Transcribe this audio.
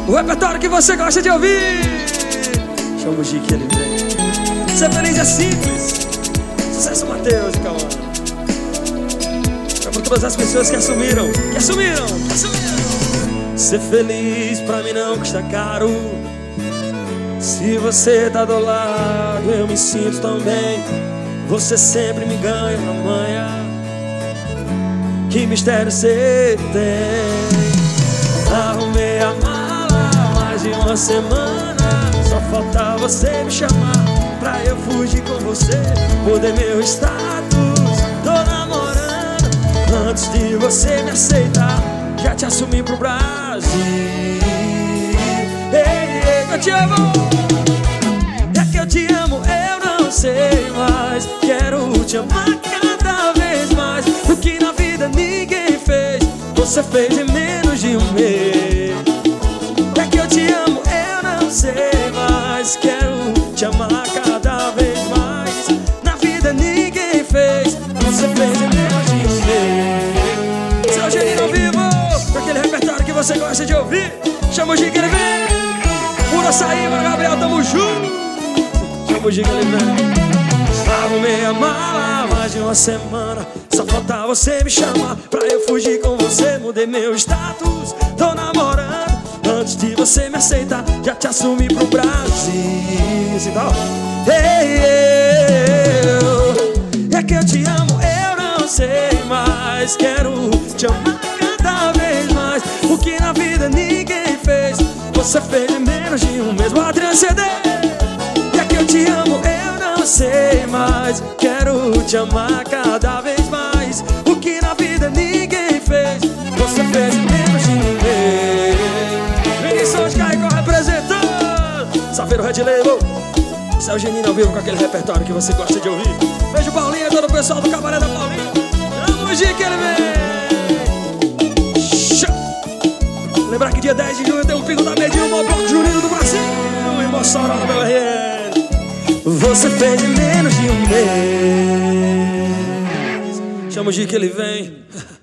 O repertório que você gosta de ouvir. Chama o G que ele vem. Ser feliz é simples. Sucesso Matheus e Cauã. É pra todas as pessoas que assumiram. Ser feliz pra mim não custa caro. Se você tá do lado, eu me sinto tão bem. Você sempre me ganha na manhã. Que mistério você tem. Arrumei a mala há mais de uma semana. Só falta você me chamar pra eu fugir com você. Mudei meu status, tô namorando. Antes de você me aceitar, já te assumi pro Brasil. Ei, eu te amo. É que eu te amo, eu não sei mais. Quero te amar cada vez mais. O que na vida ninguém fez, você fez em menos de um mês. É que eu te amo, eu não sei mais. Quero te amar cada vez mais. Na vida ninguém fez, você fez em menos de um mês. Seu Geninho ao vivo, com aquele repertório que você gosta de ouvir. Chama o G que ele vem. Pura Açaí, mano, Gabriel, tamo junto. Chama o G que ele vem. Arrumei a mala há mais de uma semana. Só falta você me chamar pra eu fugir com você. Mudei meu status, tô namorando. Antes de você me aceitar, já te assumi pro Brasil. Então, é que eu te amo, eu não sei mais. Quero te amar cada vez mais. O que na vida ninguém fez, você fez em menos de um mês. O Adriano CD. É que eu te amo, eu não sei mais. Quero te amar cada vez mais. O que na vida ninguém fez, você fez em menos de um mês. Vinícius Caico representando Safeiro Red Label. Esse é o Geninho ao vivo com aquele repertório que você gosta de ouvir. Beijo Paulinho e todo o pessoal do Cabaré da Paulinho. Tamo G que ele vem. Show. Lembrar que dia 10 de junho tem um pico da Medinho, o maior bloco junino do Brasil. Em Mossoró, no meu RN. Você fez em menos de um mês. Chama o G que ele vem.